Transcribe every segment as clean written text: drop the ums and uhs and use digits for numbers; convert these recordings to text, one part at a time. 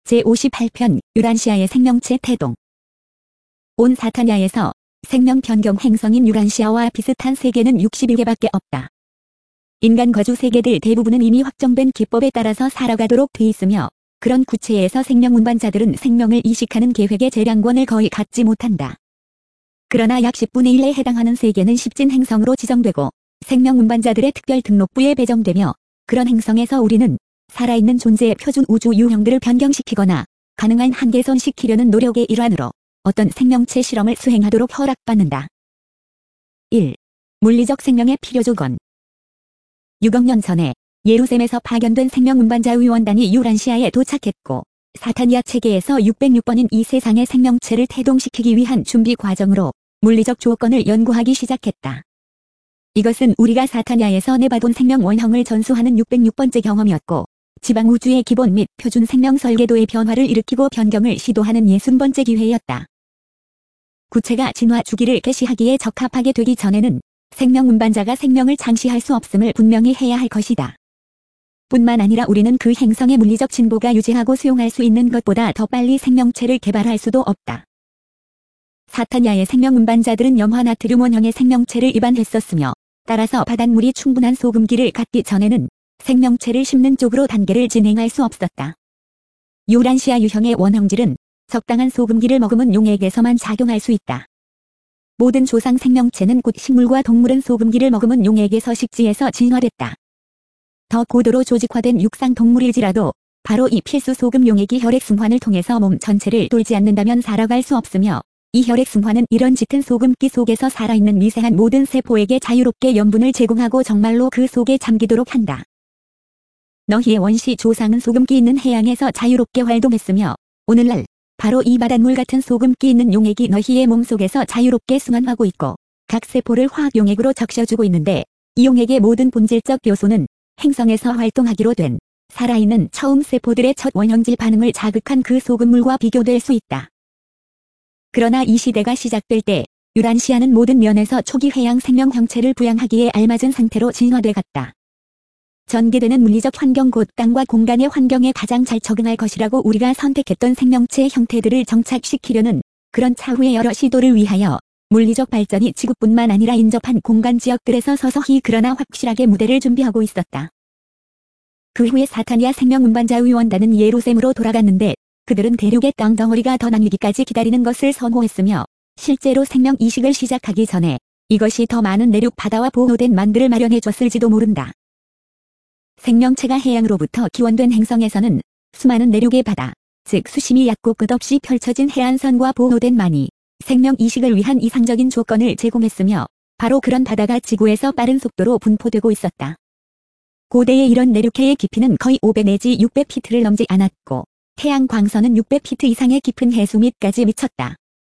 제58편 유란시아의 생명체 태동. 온 사타니아에서 생명 변경 행성인 유란시아와 비슷한 세계는 61개밖에 없다. 인간 거주 세계들 대부분은 이미 확정된 기법에 따라서 살아가도록 돼 있으며 그런 구체에서 생명 운반자들은 생명을 이식하는 계획의 재량권을 거의 갖지 못한다. 그러나 약 10분의 1에 해당하는 세계는 십진 행성으로 지정되고 생명 운반자들의 특별 등록부에 배정되며 그런 행성에서 우리는 살아있는 존재의 표준 우주 유형들을 변경시키거나 가능한 한계선시키려는 노력의 일환으로 어떤 생명체 실험을 수행하도록 허락받는다. 1. 물리적 생명의 필요조건. 6억 년 전에 예루셈에서 파견된 생명 운반자 의원단이 유란시아에 도착했고 사타니아 체계에서 606번인 이 세상의 생명체를 태동시키기 위한 준비 과정으로 물리적 조건을 연구하기 시작했다. 이것은 우리가 사타니아에서 내봐본 생명 원형을 전수하는 606번째 경험이었고 지방 우주의 기본 및 표준 생명 설계도의 변화를 일으키고 변경을 시도하는 60번째 기회였다. 구체가 진화 주기를 개시하기에 적합하게 되기 전에는 생명 운반자가 생명을 창시할 수 없음을 분명히 해야 할 것이다. 뿐만 아니라 우리는 그 행성의 물리적 진보가 유지하고 수용할 수 있는 것보다 더 빨리 생명체를 개발할 수도 없다. 사타니아의 생명 운반자들은 염화 나트륨 원형의 생명체를 입안했었으며 따라서 바닷물이 충분한 소금기를 갖기 전에는 생명체를 심는 쪽으로 단계를 진행할 수 없었다. 유란시아 유형의 원형질은 적당한 소금기를 머금은 용액에서만 작용할 수 있다. 모든 조상 생명체는 곧 식물과 동물은 소금기를 머금은 용액에서 식지에서 진화됐다. 더 고도로 조직화된 육상 동물일지라도 바로 이 필수 소금 용액이 혈액순환을 통해서 몸 전체를 돌지 않는다면 살아갈 수 없으며 이 혈액순환은 이런 짙은 소금기 속에서 살아있는 미세한 모든 세포에게 자유롭게 염분을 제공하고 정말로 그 속에 잠기도록 한다. 너희의 원시 조상은 소금기 있는 해양에서 자유롭게 활동했으며 오늘날 바로 이 바닷물 같은 소금기 있는 용액이 너희의 몸속에서 자유롭게 순환하고 있고 각 세포를 화학용액으로 적셔주고 있는데 이 용액의 모든 본질적 요소는 행성에서 활동하기로 된 살아있는 처음 세포들의 첫 원형질 반응을 자극한 그 소금물과 비교될 수 있다. 그러나 이 시대가 시작될 때 유란시아는 모든 면에서 초기 해양 생명 형체를 부양하기에 알맞은 상태로 진화돼 갔다. 전개되는 물리적 환경 곧 땅과 공간의 환경에 가장 잘 적응할 것이라고 우리가 선택했던 생명체 형태들을 정착시키려는 그런 차후의 여러 시도를 위하여 물리적 발전이 지구뿐만 아니라 인접한 공간 지역들에서 서서히 그러나 확실하게 무대를 준비하고 있었다. 그 후에 사타니아 생명 운반자 의원단은 예루셈으로 돌아갔는데 그들은 대륙의 땅 덩어리가 더 나뉘기까지 기다리는 것을 선호했으며 실제로 생명 이식을 시작하기 전에 이것이 더 많은 내륙 바다와 보호된 만들을 마련해 줬을지도 모른다. 생명체가 해양으로부터 기원된 행성에서는 수많은 내륙의 바다, 즉 수심이 얕고 끝없이 펼쳐진 해안선과 보호된 만이 생명 이식을 위한 이상적인 조건을 제공했으며 바로 그런 바다가 지구에서 빠른 속도로 분포되고 있었다. 고대의 이런 내륙해의 깊이는 거의 500 내지 600피트를 넘지 않았고 해양 광선은 600피트 이상의 깊은 해수 밑까지 미쳤다.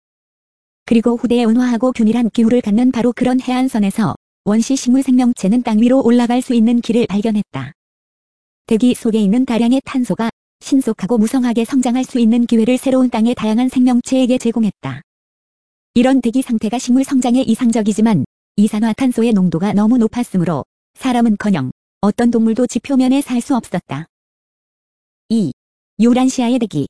그리고 후대에 온화하고 균일한 기후를 갖는 바로 그런 해안선에서 원시 식물 생명체는 땅 위로 올라갈 수 있는 길을 발견했다. 대기 속에 있는 다량의 탄소가 신속하고 무성하게 성장할 수 있는 기회를 새로운 땅의 다양한 생명체에게 제공했다. 이런 대기 상태가 식물 성장에 이상적이지만 이산화탄소의 농도가 너무 높았으므로 사람은커녕 어떤 동물도 지표면에 살 수 없었다. 2. 유란시아의 대기.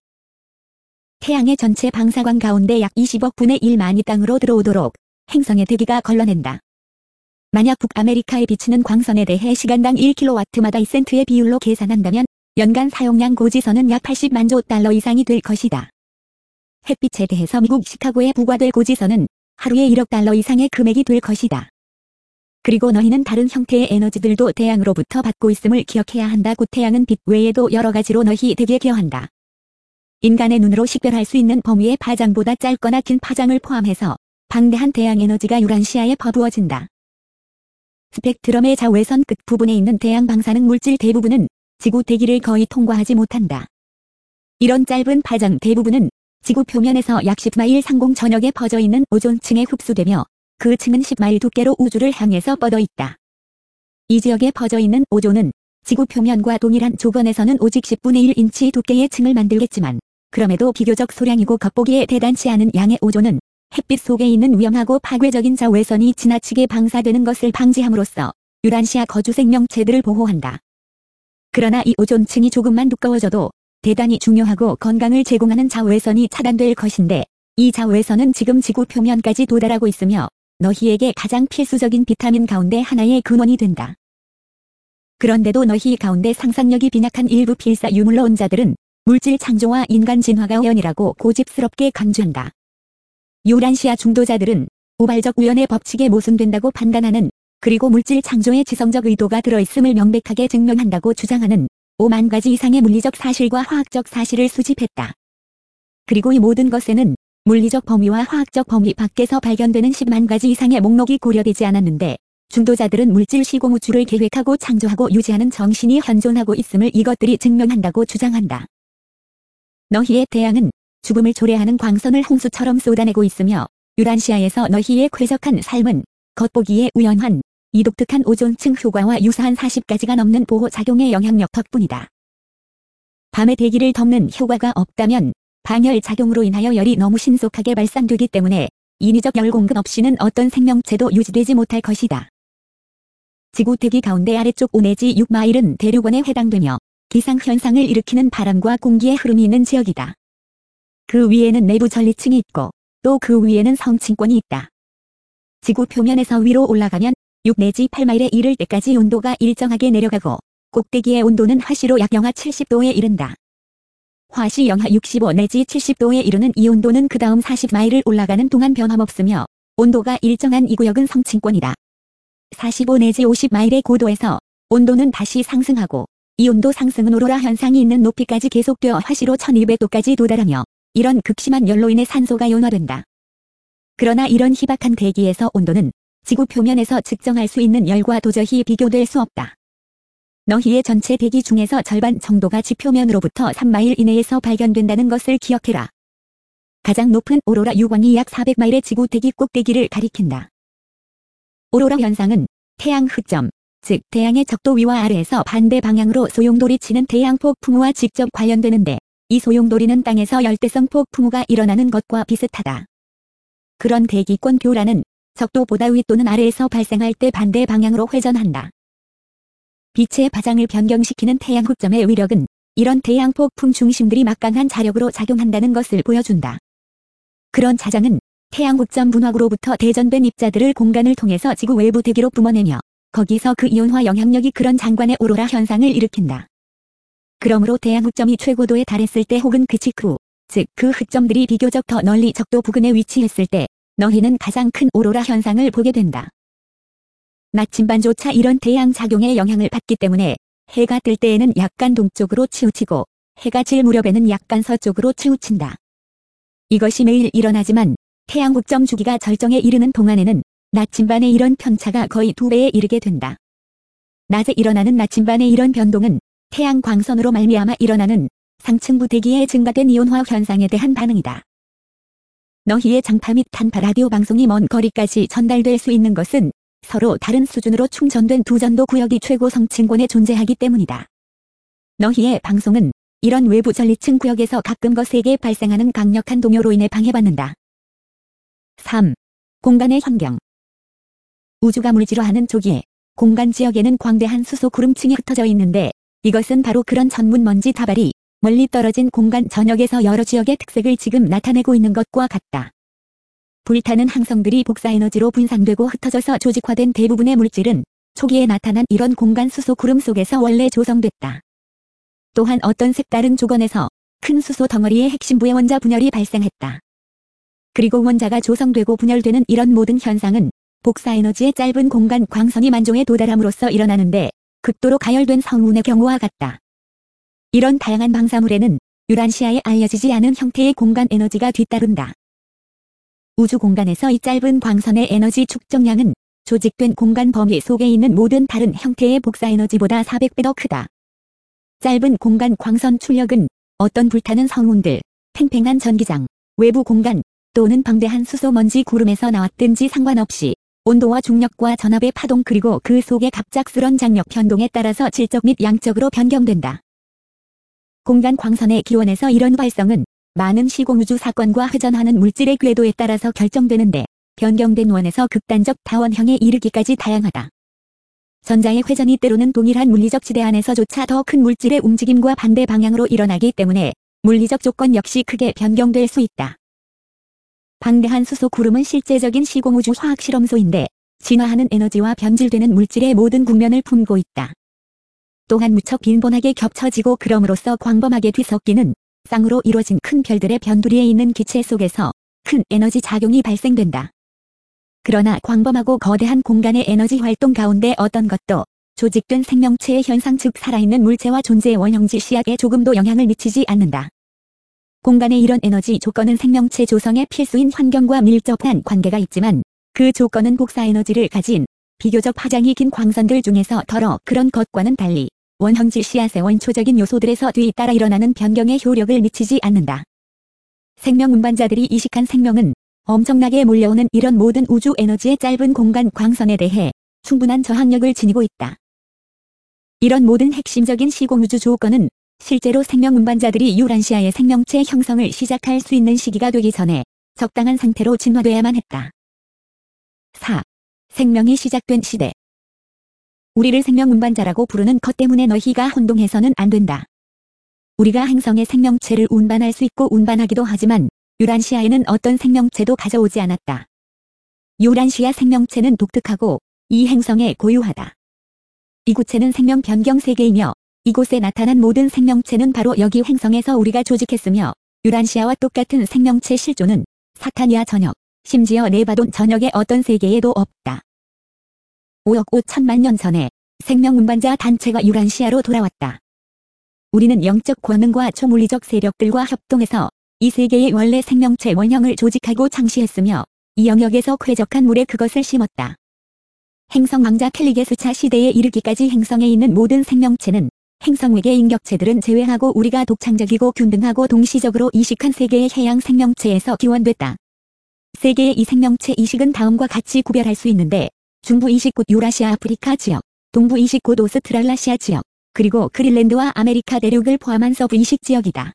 태양의 전체 방사광 가운데 약 20억 분의 1만이 땅으로 들어오도록 행성의 대기가 걸러낸다. 만약 북아메리카에 비치는 광선에 대해 시간당 1kW마다 2센트의 비율로 계산한다면 연간 사용량 고지선은 약 80만 조 달러 이상이 될 것이다. 햇빛에 대해서 미국 시카고에 부과될 고지선은 하루에 1억 달러 이상의 금액이 될 것이다. 그리고 너희는 다른 형태의 에너지들도 태양으로부터 받고 있음을 기억해야 한다. 곧 태양은 빛 외에도 여러 가지로 너희 대기에 기여한다. 인간의 눈으로 식별할 수 있는 범위의 파장보다 짧거나 긴 파장을 포함해서 방대한 태양 에너지가 유란시아에 퍼부어진다. 스펙트럼의 자외선 끝 부분에 있는 태양 방사능 물질 대부분은 지구 대기를 거의 통과하지 못한다. 이런 짧은 파장 대부분은 지구 표면에서 약 10마일 상공 전역에 퍼져 있는 오존층에 흡수되며 그 층은 10마일 두께로 우주를 향해서 뻗어 있다. 이 지역에 퍼져 있는 오존은 지구 표면과 동일한 조건에서는 오직 10분의 1인치 두께의 층을 만들겠지만 그럼에도 비교적 소량이고 겉보기에 대단치 않은 양의 오존은 햇빛 속에 있는 위험하고 파괴적인 자외선이 지나치게 방사되는 것을 방지함으로써 유란시아 거주 생명체들을 보호한다. 그러나 이 오존층이 조금만 두꺼워져도 대단히 중요하고 건강을 제공하는 자외선이 차단될 것인데 이 자외선은 지금 지구 표면까지 도달하고 있으며 너희에게 가장 필수적인 비타민 가운데 하나의 근원이 된다. 그런데도 너희 가운데 상상력이 빈약한 일부 필사 유물론자들은 물질 창조와 인간 진화가 우연이라고 고집스럽게 강조한다. 유란시아 중도자들은 우발적 우연의 법칙에 모순된다고 판단하는 그리고 물질 창조에 지성적 의도가 들어있음을 명백하게 증명한다고 주장하는 5만 가지 이상의 물리적 사실과 화학적 사실을 수집했다. 그리고 이 모든 것에는 물리적 범위와 화학적 범위 밖에서 발견되는 10만 가지 이상의 목록이 고려되지 않았는데 중도자들은 물질 시공 우주를 계획하고 창조하고 유지하는 정신이 현존하고 있음을 이것들이 증명한다고 주장한다. 너희의 태양은 죽음을 초래하는 광선을 홍수처럼 쏟아내고 있으며 유란시아에서 너희의 쾌적한 삶은 겉보기에 우연한 이 독특한 오존층 효과와 유사한 40가지가 넘는 보호작용의 영향력 덕분이다. 밤의 대기를 덮는 효과가 없다면 방열 작용으로 인하여 열이 너무 신속하게 발산되기 때문에 인위적 열 공급 없이는 어떤 생명체도 유지되지 못할 것이다. 지구 대기 가운데 아래쪽 5 내지 6마일은 대륙원에 해당되며 기상현상을 일으키는 바람과 공기의 흐름이 있는 지역이다. 그 위에는 내부 전리층이 있고 또 그 위에는 성층권이 있다. 지구 표면에서 위로 올라가면 6 내지 8마일에 이를 때까지 온도가 일정하게 내려가고 꼭대기의 온도는 화씨로 약 영하 70도에 이른다. 화씨 영하 65 내지 70도에 이르는 이 온도는 그 다음 40마일을 올라가는 동안 변함없으며 온도가 일정한 이 구역은 성층권이다. 45 내지 50마일의 고도에서 온도는 다시 상승하고 이 온도 상승은 오로라 현상이 있는 높이까지 계속되어 화씨로 1200도까지 도달하며 이런 극심한 열로 인해 산소가 연화된다. 그러나 이런 희박한 대기에서 온도는 지구 표면에서 측정할 수 있는 열과 도저히 비교될 수 없다. 너희의 전체 대기 중에서 절반 정도가 지표면으로부터 3마일 이내에서 발견된다는 것을 기억해라. 가장 높은 오로라 유광이 약 400마일의 지구 대기 꼭대기를 가리킨다. 오로라 현상은 태양 흑점, 즉 태양의 적도 위와 아래에서 반대 방향으로 소용돌이 치는 태양 폭풍우와 직접 관련되는데 이 소용돌이는 땅에서 열대성 폭풍우가 일어나는 것과 비슷하다. 그런 대기권 교란은 적도보다 위 또는 아래에서 발생할 때 반대 방향으로 회전한다. 빛의 파장을 변경시키는 태양 흑점의 위력은 이런 태양 폭풍 중심들이 막강한 자력으로 작용한다는 것을 보여준다. 그런 자장은 태양 흑점 분화구로부터 대전된 입자들을 공간을 통해서 지구 외부 대기로 뿜어내며 거기서 그 이온화 영향력이 그런 장관의 오로라 현상을 일으킨다. 그러므로 태양 흑점이 최고도에 달했을 때 혹은 그 직후, 즉 그 흑점들이 비교적 더 널리 적도 부근에 위치했을 때 너희는 가장 큰 오로라 현상을 보게 된다. 나침반조차 이런 태양 작용의 영향을 받기 때문에 해가 뜰 때에는 약간 동쪽으로 치우치고 해가 질 무렵에는 약간 서쪽으로 치우친다. 이것이 매일 일어나지만 태양 흑점 주기가 절정에 이르는 동안에는 나침반의 이런 편차가 거의 2배에 이르게 된다. 낮에 일어나는 나침반의 이런 변동은 태양 광선으로 말미암아 일어나는 상층부 대기의 증가된 이온화 현상에 대한 반응이다. 너희의 장파 및 단파 라디오 방송이 먼 거리까지 전달될 수 있는 것은 서로 다른 수준으로 충전된 두 전도 구역이 최고 성층권에 존재하기 때문이다. 너희의 방송은 이런 외부 전리층 구역에서 가끔 거세게 발생하는 강력한 동요로 인해 방해받는다. 3. 공간의 환경. 우주가 물질화하는 초기에 공간 지역에는 광대한 수소 구름층이 흩어져 있는데 이것은 바로 그런 전문 먼지 다발이 멀리 떨어진 공간 전역에서 여러 지역의 특색을 지금 나타내고 있는 것과 같다. 불타는 항성들이 복사에너지로 분산되고 흩어져서 조직화된 대부분의 물질은 초기에 나타난 이런 공간 수소 구름 속에서 원래 조성됐다. 또한 어떤 색다른 조건에서 큰 수소 덩어리의 핵심부의 원자 분열이 발생했다. 그리고 원자가 조성되고 분열되는 이런 모든 현상은 복사에너지의 짧은 공간 광선이 만종에 도달함으로써 일어나는데 극도로 가열된 성운의 경우와 같다. 이런 다양한 방사물에는 유란시아에 알려지지 않은 형태의 공간 에너지가 뒤따른다. 우주 공간에서 이 짧은 광선의 에너지 축적량은 조직된 공간 범위 속에 있는 모든 다른 형태의 복사에너지보다 400배 더 크다. 짧은 공간 광선 출력은 어떤 불타는 성운들, 팽팽한 전기장, 외부 공간 또는 방대한 수소 먼지 구름에서 나왔든지 상관없이 온도와 중력과 전압의 파동 그리고 그 속의 갑작스런 장력 변동에 따라서 질적 및 양적으로 변경된다. 공간 광선의 기원에서 이런 발성은 많은 시공우주 사건과 회전하는 물질의 궤도에 따라서 결정되는데 변경된 원에서 극단적 다원형에 이르기까지 다양하다. 전자의 회전이 때로는 동일한 물리적 지대 안에서조차 더 큰 물질의 움직임과 반대 방향으로 일어나기 때문에 물리적 조건 역시 크게 변경될 수 있다. 방대한 수소 구름은 실제적인 시공우주 화학 실험소인데 진화하는 에너지와 변질되는 물질의 모든 국면을 품고 있다. 또한 무척 빈번하게 겹쳐지고 그럼으로써 광범하게 뒤섞이는 쌍으로 이루어진 큰 별들의 변두리에 있는 기체 속에서 큰 에너지 작용이 발생된다. 그러나 광범하고 거대한 공간의 에너지 활동 가운데 어떤 것도 조직된 생명체의 현상 즉 살아있는 물체와 존재의 원형질 시약에 조금도 영향을 미치지 않는다. 공간의 이런 에너지 조건은 생명체 조성에 필수인 환경과 밀접한 관계가 있지만 그 조건은 복사 에너지를 가진 비교적 파장이 긴 광선들 중에서 더러 그런 것과는 달리 원형질 씨앗의 원초적인 요소들에서 뒤따라 일어나는 변경에 효력을 미치지 않는다. 생명 운반자들이 이식한 생명은 엄청나게 몰려오는 이런 모든 우주 에너지의 짧은 공간 광선에 대해 충분한 저항력을 지니고 있다. 이런 모든 핵심적인 시공우주 조건은 실제로 생명 운반자들이 유란시아의 생명체 형성을 시작할 수 있는 시기가 되기 전에 적당한 상태로 진화돼야만 했다. 4. 생명이 시작된 시대. 우리를 생명 운반자라고 부르는 것 때문에 너희가 혼동해서는 안 된다. 우리가 행성의 생명체를 운반할 수 있고 운반하기도 하지만 유란시아에는 어떤 생명체도 가져오지 않았다. 유란시아 생명체는 독특하고 이 행성에 고유하다. 이구체는 생명 변경 세계이며 이곳에 나타난 모든 생명체는 바로 여기 행성에서 우리가 조직했으며 유란시아와 똑같은 생명체 실존은 사타니아 전역, 심지어 네바돈 전역의 어떤 세계에도 없다. 5억 5천만 년 전에 생명 운반자 단체가 유란시아로 돌아왔다. 우리는 영적 권능과 초물리적 세력들과 협동해서 이 세계의 원래 생명체 원형을 조직하고 창시했으며 이 영역에서 쾌적한 물에 그것을 심었다. 행성 왕자 캘리게스차 시대에 이르기까지 행성에 있는 모든 생명체는 행성 외계 인격체들은 제외하고 우리가 독창적이고 균등하고 동시적으로 이식한 세계의 해양 생명체에서 기원됐다. 세계의 이 생명체 이식은 다음과 같이 구별할 수 있는데 중부 이식 곧 유라시아 아프리카 지역, 동부 이식 곧 오스트랄라시아 지역, 그리고 그린랜드와 아메리카 대륙을 포함한 서부 이식 지역이다.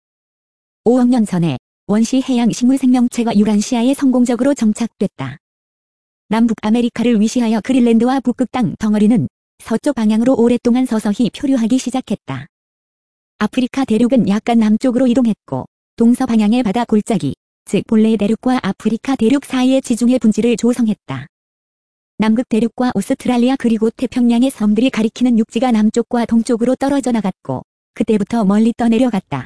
5억 년 전에 원시 해양 식물 생명체가 유란시아에 성공적으로 정착됐다. 남북 아메리카를 위시하여 그린랜드와 북극 땅 덩어리는 서쪽 방향으로 오랫동안 서서히 표류하기 시작했다. 아프리카 대륙은 약간 남쪽으로 이동했고 동서 방향의 바다 골짜기, 즉 본래 대륙과 아프리카 대륙 사이의 지중해 분지를 조성했다. 남극 대륙과 오스트랄리아 그리고 태평양의 섬들이 가리키는 육지가 남쪽과 동쪽으로 떨어져 나갔고 그때부터 멀리 떠내려갔다.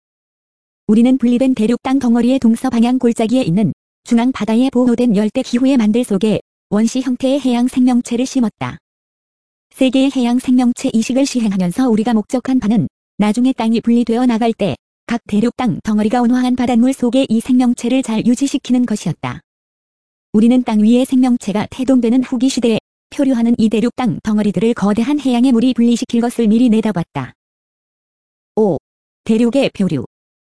우리는 분리된 대륙 땅 덩어리의 동서 방향 골짜기에 있는 중앙 바다에 보호된 열대 기후의 만들 속에 원시 형태의 해양 생명체를 심었다. 세계의 해양 생명체 이식을 시행하면서 우리가 목적한 바는 나중에 땅이 분리되어 나갈 때 각 대륙 땅 덩어리가 온화한 바닷물 속에 이 생명체를 잘 유지시키는 것이었다. 우리는 땅 위의 생명체가 태동되는 후기 시대에 표류하는 이 대륙 땅 덩어리들을 거대한 해양의 물이 분리시킬 것을 미리 내다봤다. 5. 대륙의 표류.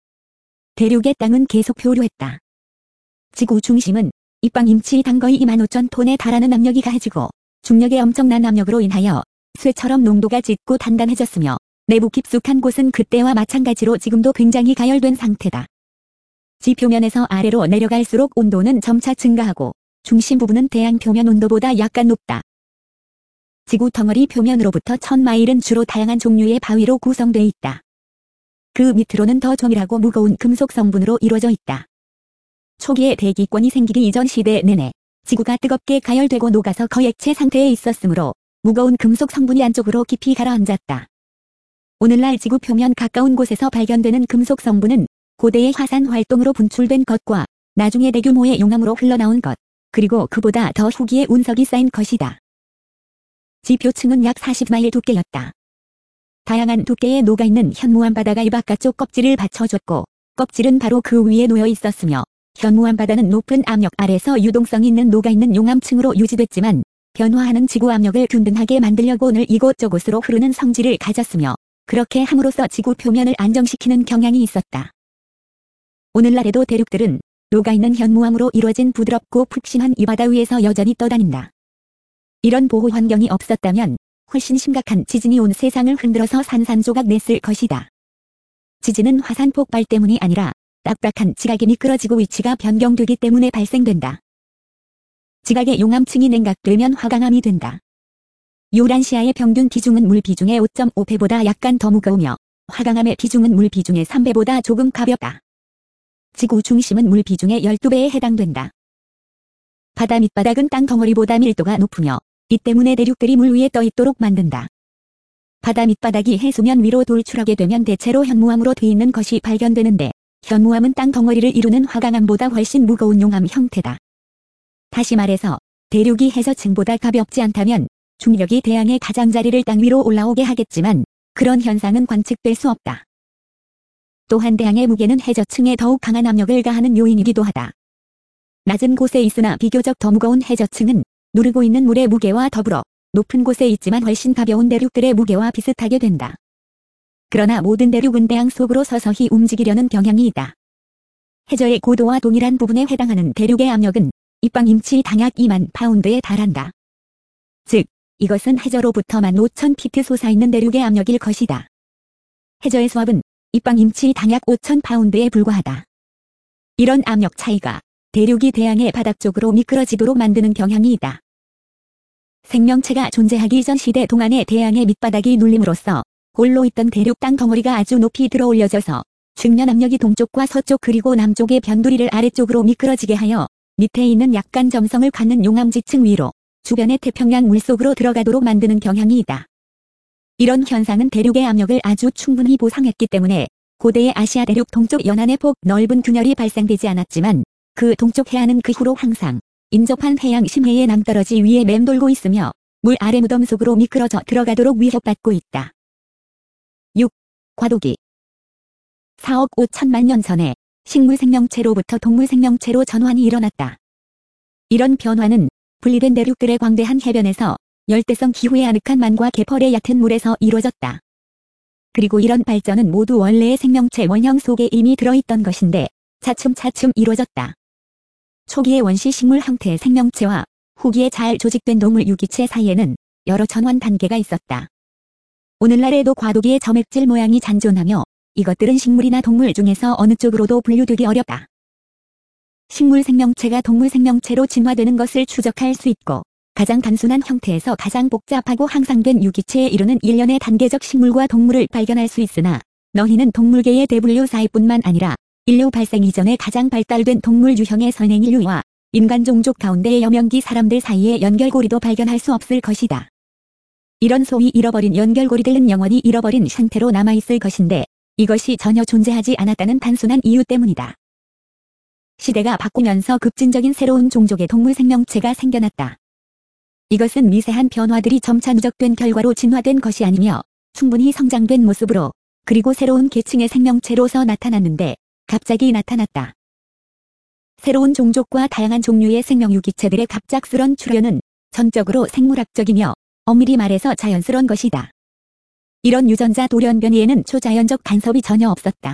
대륙의 땅은 계속 표류했다. 지구 중심은 입방 임치당 거의 25,000톤에 달하는 압력이 가해지고 중력의 엄청난 압력으로 인하여 쇠처럼 농도가 짙고 단단해졌으며 내부 깊숙한 곳은 그때와 마찬가지로 지금도 굉장히 가열된 상태다. 지표면에서 아래로 내려갈수록 온도는 점차 증가하고 중심 부분은 대양 표면 온도보다 약간 높다. 지구 덩어리 표면으로부터 1000마일은 주로 다양한 종류의 바위로 구성되어 있다. 그 밑으로는 더 조밀하고 무거운 금속 성분으로 이루어져 있다. 초기에 대기권이 생기기 이전 시대 내내 지구가 뜨겁게 가열되고 녹아서 거액체 상태에 있었으므로 무거운 금속 성분이 안쪽으로 깊이 가라앉았다. 오늘날 지구 표면 가까운 곳에서 발견되는 금속 성분은 고대의 화산 활동으로 분출된 것과 나중에 대규모의 용암으로 흘러나온 것, 그리고 그보다 더 후기에 운석이 쌓인 것이다. 지표층은 약 40마일 두께였다. 다양한 두께의 녹아있는 현무암 바다가 이 바깥쪽 껍질을 받쳐줬고 껍질은 바로 그 위에 놓여 있었으며 현무암 바다는 높은 압력 아래서 유동성 있는 녹아있는 용암층으로 유지됐지만 변화하는 지구 압력을 균등하게 만들려고 늘 이곳저곳으로 흐르는 성질을 가졌으며 그렇게 함으로써 지구 표면을 안정시키는 경향이 있었다. 오늘날에도 대륙들은 녹아있는 현무암으로 이루어진 부드럽고 푹신한 이 바다 위에서 여전히 떠다닌다. 이런 보호 환경이 없었다면 훨씬 심각한 지진이 온 세상을 흔들어서 산산조각 냈을 것이다. 지진은 화산 폭발 때문이 아니라 딱딱한 지각이 미끄러지고 위치가 변경되기 때문에 발생된다. 지각의 용암층이 냉각되면 화강암이 된다. 유란시아의 평균 비중은 물 비중의 5.5배보다 약간 더 무거우며 화강암의 비중은 물 비중의 3배보다 조금 가볍다. 지구 중심은 물 비중의 12배에 해당된다. 바다 밑바닥은 땅 덩어리보다 밀도가 높으며 이 때문에 대륙들이 물 위에 떠 있도록 만든다. 바다 밑바닥이 해수면 위로 돌출하게 되면 대체로 현무암으로 돼 있는 것이 발견되는데 현무암은 땅 덩어리를 이루는 화강암보다 훨씬 무거운 용암 형태다. 다시 말해서 대륙이 해저층보다 가볍지 않다면 중력이 대양의 가장자리를 땅 위로 올라오게 하겠지만 그런 현상은 관측될 수 없다. 또한 대양의 무게는 해저층에 더욱 강한 압력을 가하는 요인이기도 하다. 낮은 곳에 있으나 비교적 더 무거운 해저층은 누르고 있는 물의 무게와 더불어 높은 곳에 있지만 훨씬 가벼운 대륙들의 무게와 비슷하게 된다. 그러나 모든 대륙은 대양 속으로 서서히 움직이려는 경향이 있다. 해저의 고도와 동일한 부분에 해당하는 대륙의 압력은 입방 임치 당약 2만 파운드에 달한다. 즉, 이것은 해저로부터 15,000피트 솟아있는 대륙의 압력일 것이다. 해저의 수압은 입방 임치 당약 5,000 파운드에 불과하다. 이런 압력 차이가 대륙이 대양의 바닥 쪽으로 미끄러지도록 만드는 경향이 있다. 생명체가 존재하기 이전 시대 동안의 대양의 밑바닥이 눌림으로써 홀로 있던 대륙 땅 덩어리가 아주 높이 들어 올려져서 측면 압력이 동쪽과 서쪽 그리고 남쪽의 변두리를 아래쪽으로 미끄러지게 하여 밑에 있는 약간 점성을 갖는 용암지층 위로 주변의 태평양 물속으로 들어가도록 만드는 경향이 있다. 이런 현상은 대륙의 압력을 아주 충분히 보상했기 때문에 고대의 아시아 대륙 동쪽 연안의 폭 넓은 균열이 발생되지 않았지만 그 동쪽 해안은 그 후로 항상 인접한 해양 심해의 낭떠러지 위에 맴돌고 있으며 물 아래 무덤 속으로 미끄러져 들어가도록 위협받고 있다. 6. 과도기 4억 5천만 년 전에 식물 생명체로부터 동물 생명체로 전환이 일어났다. 이런 변화는 분리된 대륙들의 광대한 해변에서 열대성 기후의 아늑한 만과 개펄의 얕은 물에서 이루어졌다. 그리고 이런 발전은 모두 원래의 생명체 원형 속에 이미 들어있던 것인데 차츰차츰 이루어졌다. 초기의 원시 식물 형태의 생명체와 후기에 잘 조직된 동물 유기체 사이에는 여러 전환 단계가 있었다. 오늘날에도 과도기의 점액질 모양이 잔존하며 이것들은 식물이나 동물 중에서 어느 쪽으로도 분류되기 어렵다. 식물 생명체가 동물 생명체로 진화되는 것을 추적할 수 있고 가장 단순한 형태에서 가장 복잡하고 항상된 유기체에 이르는 일련의 단계적 식물과 동물을 발견할 수 있으나 너희는 동물계의 대분류사일 뿐만 아니라 인류 발생 이전에 가장 발달된 동물 유형의 선행인류와 인간 종족 가운데의 여명기 사람들 사이의 연결고리도 발견할 수 없을 것이다. 이런 소위 잃어버린 연결고리들은 영원히 잃어버린 상태로 남아있을 것인데 이것이 전혀 존재하지 않았다는 단순한 이유 때문이다. 시대가 바꾸면서 급진적인 새로운 종족의 동물 생명체가 생겨났다. 이것은 미세한 변화들이 점차 누적된 결과로 진화된 것이 아니며 충분히 성장된 모습으로 그리고 새로운 계층의 생명체로서 나타났는데 갑자기 나타났다. 새로운 종족과 다양한 종류의 생명유기체들의 갑작스런 출현은 전적으로 생물학적이며 엄밀히 말해서 자연스러운 것이다. 이런 유전자 돌연변이에는 초자연적 간섭이 전혀 없었다.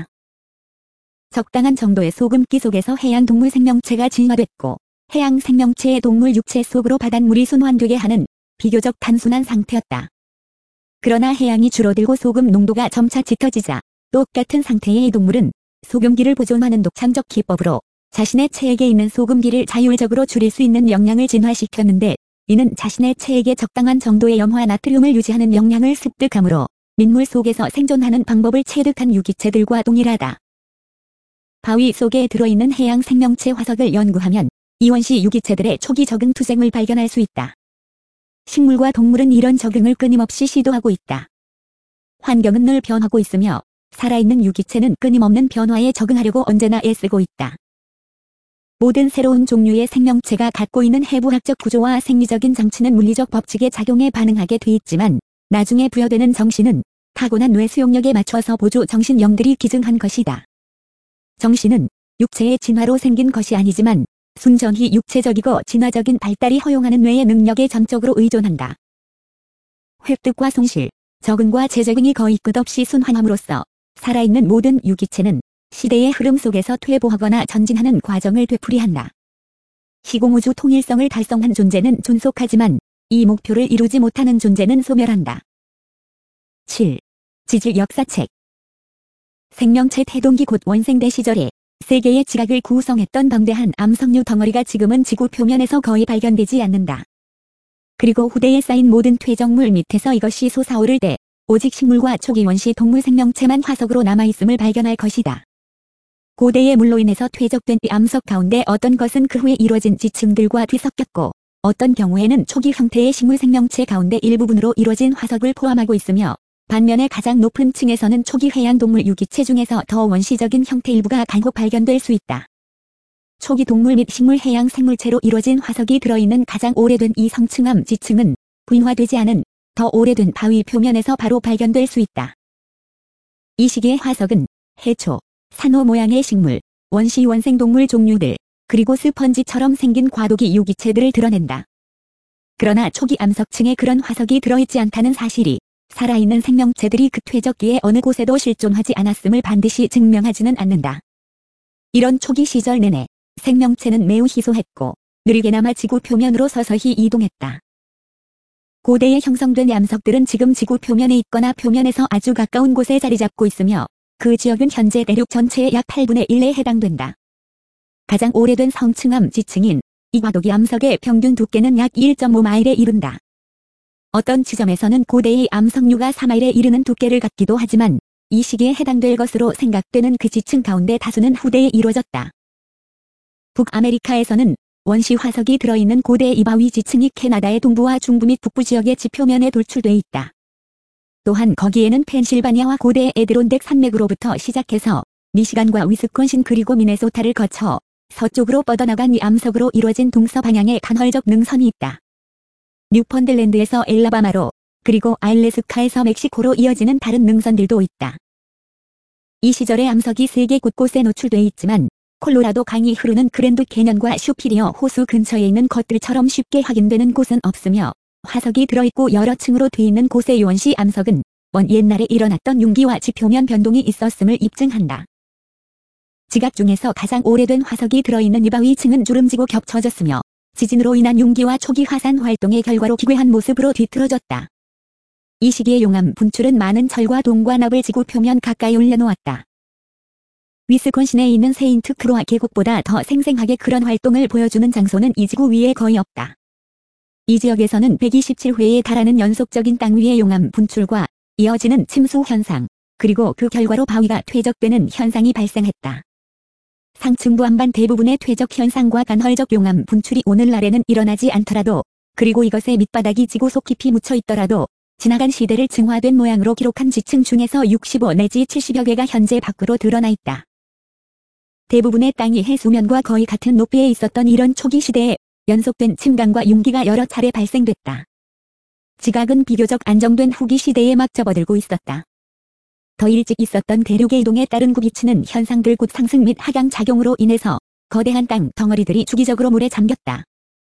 적당한 정도의 소금기 속에서 해양 동물 생명체가 진화됐고 해양 생명체의 동물 육체 속으로 바닷물이 순환되게 하는 비교적 단순한 상태였다. 그러나 해양이 줄어들고 소금 농도가 점차 짙어지자 똑같은 상태의 이 동물은 소금기를 보존하는 독창적 기법으로 자신의 체액에 있는 소금기를 자율적으로 줄일 수 있는 역량을 진화시켰는데 이는 자신의 체액에 적당한 정도의 염화 나트륨을 유지하는 역량을 습득함으로 민물 속에서 생존하는 방법을 체득한 유기체들과 동일하다. 바위 속에 들어있는 해양 생명체 화석을 연구하면 이원시 유기체들의 초기 적응 투쟁을 발견할 수 있다. 식물과 동물은 이런 적응을 끊임없이 시도하고 있다. 환경은 늘 변하고 있으며 살아있는 유기체는 끊임없는 변화에 적응하려고 언제나 애쓰고 있다. 모든 새로운 종류의 생명체가 갖고 있는 해부학적 구조와 생리적인 장치는 물리적 법칙의 작용에 반응하게 돼 있지만 나중에 부여되는 정신은 타고난 뇌 수용력에 맞춰서 보조 정신령들이 기증한 것이다. 정신은 육체의 진화로 생긴 것이 아니지만 순전히 육체적이고 진화적인 발달이 허용하는 뇌의 능력에 전적으로 의존한다. 획득과 손실, 적응과 재적응이 거의 끝없이 순환함으로써 살아있는 모든 유기체는 시대의 흐름 속에서 퇴보하거나 전진하는 과정을 되풀이한다. 시공우주 통일성을 달성한 존재는 존속하지만 이 목표를 이루지 못하는 존재는 소멸한다. 7. 지질 역사책 생명체 태동기 곧 원생대 시절에 세계의 지각을 구성했던 방대한 암석류 덩어리가 지금은 지구 표면에서 거의 발견되지 않는다. 그리고 후대에 쌓인 모든 퇴적물 밑에서 이것이 솟아오를 때 오직 식물과 초기 원시 동물 생명체만 화석으로 남아있음을 발견할 것이다. 고대의 물로 인해서 퇴적된 이 암석 가운데 어떤 것은 그 후에 이루어진 지층들과 뒤섞였고 어떤 경우에는 초기 형태의 식물 생명체 가운데 일부분으로 이루어진 화석을 포함하고 있으며 반면에 가장 높은 층에서는 초기 해양동물 유기체 중에서 더 원시적인 형태 일부가 간혹 발견될 수 있다. 초기 동물 및 식물 해양 생물체로 이루어진 화석이 들어있는 가장 오래된 이 성층암 지층은 부인화되지 않은 더 오래된 바위 표면에서 바로 발견될 수 있다. 이 시기의 화석은 해초, 산호 모양의 식물, 원시 원생동물 종류들, 그리고 스펀지처럼 생긴 과도기 유기체들을 드러낸다. 그러나 초기 암석층에 그런 화석이 들어있지 않다는 사실이 살아있는 생명체들이 그 퇴적기에 어느 곳에도 실존하지 않았음을 반드시 증명하지는 않는다. 이런 초기 시절 내내 생명체는 매우 희소했고 느리게나마 지구 표면으로 서서히 이동했다. 고대에 형성된 암석들은 지금 지구 표면에 있거나 표면에서 아주 가까운 곳에 자리 잡고 있으며 그 지역은 현재 대륙 전체의 약 8분의 1에 해당된다. 가장 오래된 성층암 지층인 이 과도기 암석의 평균 두께는 약 1.5마일에 이른다. 어떤 지점에서는 고대의 암석류가 4마일에 이르는 두께를 갖기도 하지만 이 시기에 해당될 것으로 생각되는 그 지층 가운데 다수는 후대에 이루어졌다. 북아메리카에서는 원시 화석이 들어있는 고대의 이바위 지층이 캐나다의 동부와 중부 및 북부 지역의 지표면에 돌출돼 있다. 또한 거기에는 펜실바니아와 고대의 에드론덱 산맥으로부터 시작해서 미시간과 위스콘신 그리고 미네소타를 거쳐 서쪽으로 뻗어나간 이 암석으로 이루어진 동서 방향의 간헐적 능선이 있다. 뉴펀들랜드에서 엘라바마로 그리고 알래스카에서 멕시코로 이어지는 다른 능선들도 있다. 이 시절의 암석이 세계 곳곳에 노출돼 있지만 콜로라도 강이 흐르는 그랜드 캐년과 슈피리어 호수 근처에 있는 것들처럼 쉽게 확인되는 곳은 없으며 화석이 들어있고 여러 층으로 돼 있는 곳의 원시 암석은 옛날에 일어났던 융기와 지표면 변동이 있었음을 입증한다. 지각 중에서 가장 오래된 화석이 들어있는 이바위 층은 주름지고 겹쳐졌으며 지진으로 인한 융기와 초기 화산 활동의 결과로 기괴한 모습으로 뒤틀어졌다. 이 시기의 용암 분출은 많은 철과 동과 납을 지구 표면 가까이 올려놓았다. 위스콘신에 있는 세인트 크로아 계곡보다 더 생생하게 그런 활동을 보여주는 장소는 이 지구 위에 거의 없다. 이 지역에서는 127회에 달하는 연속적인 땅 위의 용암 분출과 이어지는 침수 현상, 그리고 그 결과로 바위가 퇴적되는 현상이 발생했다. 상층부 안반 대부분의 퇴적 현상과 간헐적 용암 분출이 오늘날에는 일어나지 않더라도, 그리고 이것의 밑바닥이 지구 속 깊이 묻혀 있더라도 지나간 시대를 증화된 모양으로 기록한 지층 중에서 65 내지 70여 개가 현재 밖으로 드러나 있다. 대부분의 땅이 해수면과 거의 같은 높이에 있었던 이런 초기 시대에 연속된 침강과 융기가 여러 차례 발생됐다. 지각은 비교적 안정된 후기 시대에 막 접어들고 있었다. 더 일찍 있었던 대륙의 이동에 따른 굽이치는 현상들 곧 상승 및 하강 작용으로 인해서 거대한 땅 덩어리들이 주기적으로 물에 잠겼다.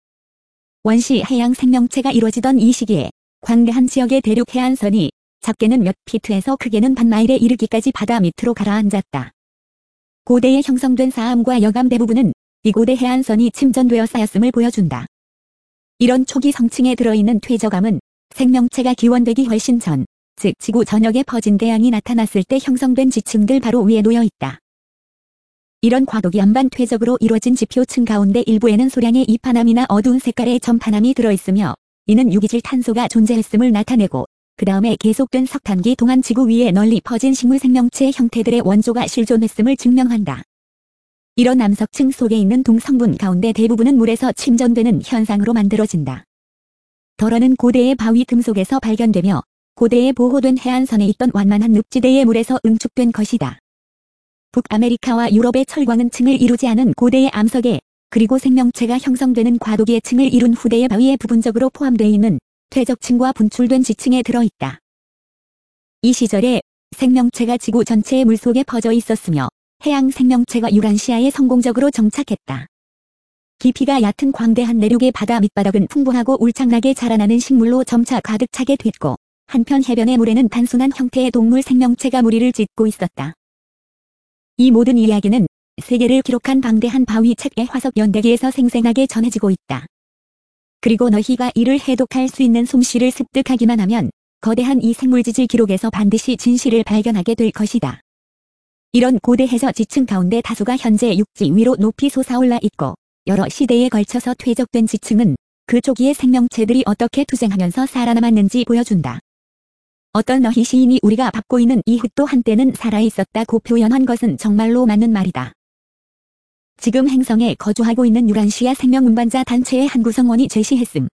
원시 해양 생명체가 이루어지던 이 시기에 광대한 지역의 대륙 해안선이 작게는 몇 피트에서 크게는 반마일에 이르기까지 바다 밑으로 가라앉았다. 고대에 형성된 사암과 여감 대부분은 이 고대 해안선이 침전되어 쌓였음을 보여준다. 이런 초기 성층에 들어있는 퇴적암은 생명체가 기원되기 훨씬 전, 즉 지구 전역에 퍼진 대양이 나타났을 때 형성된 지층들 바로 위에 놓여 있다. 이런 과도기 안반 퇴적으로 이루어진 지표층 가운데 일부에는 소량의 이파남이나 어두운 색깔의 점파남이 들어있으며 이는 유기질 탄소가 존재했음을 나타내고 그 다음에 계속된 석탄기 동안 지구 위에 널리 퍼진 식물 생명체 형태들의 원조가 실존했음을 증명한다. 이런 암석층 속에 있는 동성분 가운데 대부분은 물에서 침전되는 현상으로 만들어진다. 덜어는 고대의 바위 금속에서 발견되며 고대에 보호된 해안선에 있던 완만한 늪지대의 물에서 응축된 것이다. 북아메리카와 유럽의 철광은 층을 이루지 않은 고대의 암석에 그리고 생명체가 형성되는 과도기의 층을 이룬 후대의 바위에 부분적으로 포함되어 있는 퇴적층과 분출된 지층에 들어있다. 이 시절에 생명체가 지구 전체의 물속에 퍼져 있었으며 해양 생명체가 유란시아에 성공적으로 정착했다. 깊이가 얕은 광대한 내륙의 바다 밑바닥은 풍부하고 울창나게 자라나는 식물로 점차 가득 차게 됐고 한편 해변의 물에는 단순한 형태의 동물 생명체가 무리를 짓고 있었다. 이 모든 이야기는 세계를 기록한 방대한 바위 책의 화석 연대기에서 생생하게 전해지고 있다. 그리고 너희가 이를 해독할 수 있는 솜씨를 습득하기만 하면 거대한 이 생물지질 기록에서 반드시 진실을 발견하게 될 것이다. 이런 고대 해저 지층 가운데 다수가 현재 육지 위로 높이 솟아올라 있고 여러 시대에 걸쳐서 퇴적된 지층은 그 초기의 생명체들이 어떻게 투생하면서 살아남았는지 보여준다. 어떤 너희 시인이 우리가 밟고 있는 이 흙도 한때는 살아있었다고 표현한 것은 정말로 맞는 말이다. 지금 행성에 거주하고 있는 유란시아 생명 운반자 단체의 한 구성원이 제시했음.